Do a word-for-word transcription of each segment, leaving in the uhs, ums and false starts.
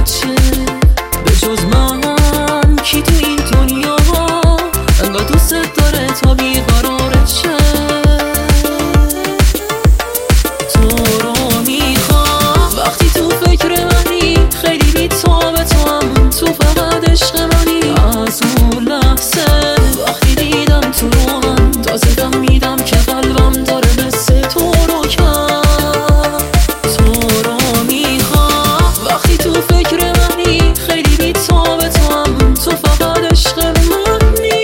بچه به جز من کی تو این دنیا انقدر دوست داره تا بیقراره شه. تو رو میخوام وقتی تو فکر منی، خیلی بی تو به تو هم، تو فقط عشق منی. از اون لحظه وقتی دیدم تو رو من، تازه فهمیدم که قلبم داره مثل تو رو کرد. تو رو میخوام وقتی تو فکر منی، خیلی بی تو به تو هم، تو فقط عشق منی.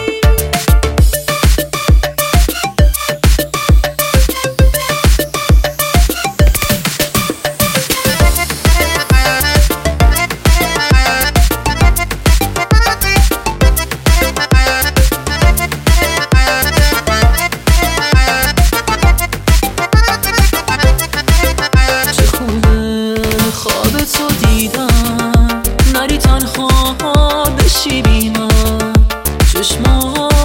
خواب تو دیدم نری تنها بشی بی من، چشمات